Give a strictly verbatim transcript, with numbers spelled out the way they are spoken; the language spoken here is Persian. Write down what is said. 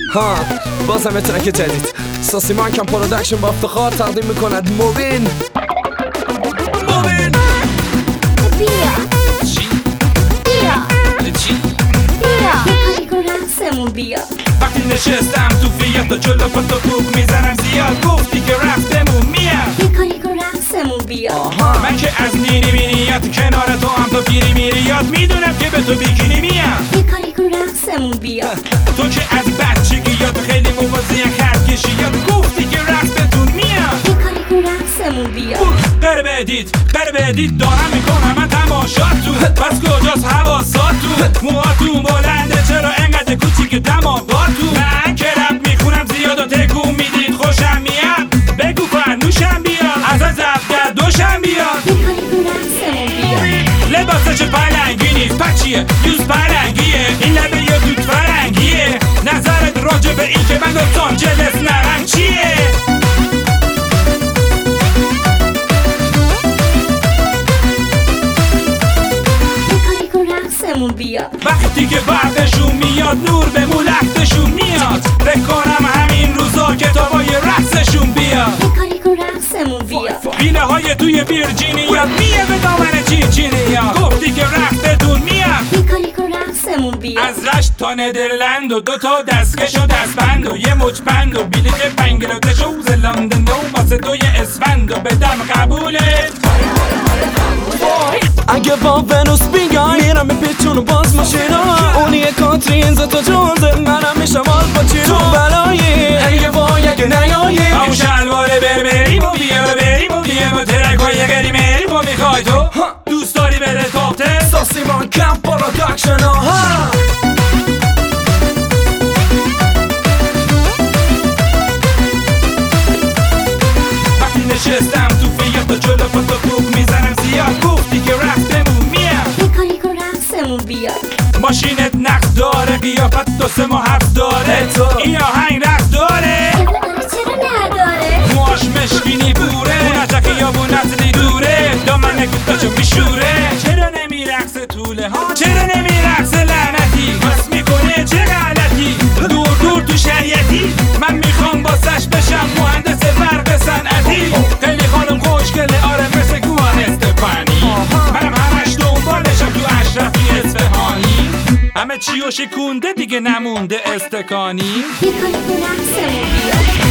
ها بازم یه ترک جدید ساسی مانکم پرودکشن با افتخار تقدیم میکند موبین موبین بیا چی؟ بیا چی؟ بیا کاری کن رقصمون بیا وقتی نشستم تو فیات و جلو پاتو بوق میزنم زیاد گفتی که رفتمون میاد یه کاری کن رقصمون بیا من که از نیری مینیات کنار تو هم تو پیری میری یاد میدونم که به تو بیکینی میاد یه کاری کن رقصمون بیا تو که از بچگی یاد خیلی موازی خرد کشی یاد گفتی که رقص بهتون میاد یه کاری کن رقصمون بیا بره بدید بره بدید دارم میکنم من تماشاتون پس کجاست حواساتون موهاتون بلنده چرا انقدر کوچیک دماغاتون من که رپ میخونم زیاد و تکون میدید خوشم میاد بگو فرنوشم بیاد از از در دوشم بیاد یه کاری کن رقصمون بیا لباسش پلنگی نیست پچیه یوز پلنگیه این لبه یه دوت فرنگیه نظرت راجع به این که من دوستان جلس نرم چیه بیا وقتی که برقشون میاد نور به مولختشون میاد بکنم همین روزا کتابای رقصشون بیاد یه کاری کن رقصمون بیا بیله های توی ویرجینیا میه به دامن چینچینیا گفتی که رقصتون میاد یه کاری کن رقصمون بیا از رشت تا ندرلند و دوتا دستکش و دستبند و یه مچ پند و بلیت بنگلادش و زلندن و واسه دوی اسفند و بدم قبولت اگه با ونوس بیای میرم به پیچون و باز ماشینا اونی کاترین زتا جونزه منم میشم آلپاچینو تو بلایی اگه وای اگه نیایی همون شلواره بربریم و بیا بریم و بیم و ترک های گری مریم و میخوای تو دوست داری بره تاپته ساسی مانکم پرودکشن ها وقتی نشستم تو فیات و جلو پاتو بوق میزنم زیاد گفتی که رفتمون میاد یه کاری کن رقصمون بیا ماشینت نقص داره قیافت دو سه ماه حرف داره این آهنگ رقص داره چرا نداره موهاش مشکینی بوره اون عجق خیابون نزدی دوره دامن کتاشو میشوره چرا نمیرقص طوله ها چرا نمیرقص لعنتی بس میکنه چه غلطی دور دور تو شریعتی من میخوام باسش بشم مهندس برق صنعتی خیلی خانم خوشگله آره مثل گوهر استفانی منم همش دنبالشم تو اشرفی اصفهانی همه چیو شکونده دیگه نمونده استکانی یه کاری کن رقصمون بیا